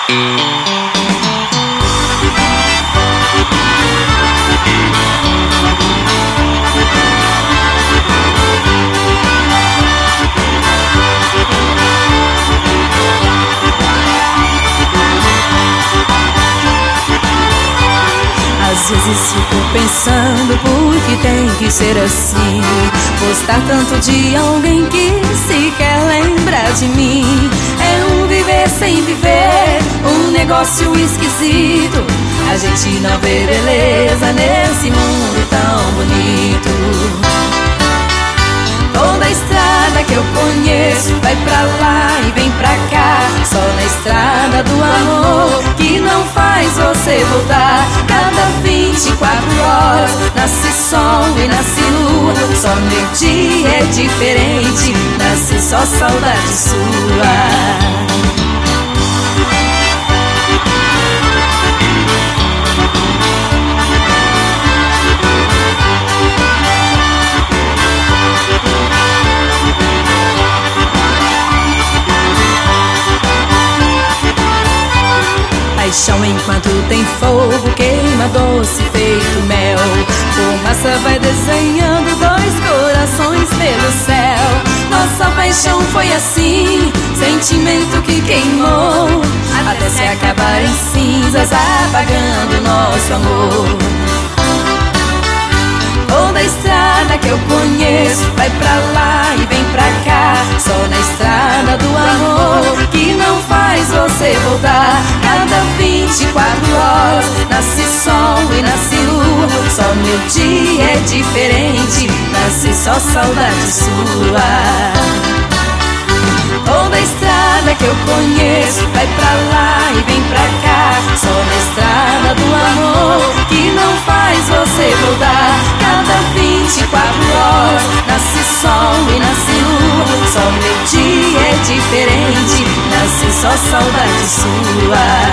Às vezes fico pensando por que tem que ser assim. Gostar tanto de alguém que sequer lembra de mim. É um viver sem viver, um negócio esquisito. A gente não vê beleza nesse mundo tão bonito. Toda estrada que eu conheço vai pra lá e vem pra cá. Só na estrada do amor que não faz você voltar. Cada 24 horas nasce sol e nasce lua. Só meu dia é diferente, nasce só saudade sua. Paixão enquanto tem fogo, queima doce feito mel. Fumaça vai desenhando dois corações pelo céu. Nossa paixão foi assim, sentimento que queimou, até se acabar em cinzas, apagando nosso amor. Toda estrada que eu conheço vai pra lá e vem pra cá. Só na estrada do amor que não faz você voltar. Cada 24 horas nasce sol e nasce lua. Só meu dia é diferente, nasce só saudade sua. Toda estrada que eu conheço vai pra lá e vem pra cá. Só na estrada do amor que não faz você voltar. Cada 24 horas nasce sol e nasce lua. Só meu dia é diferente, nasce só saudade sua.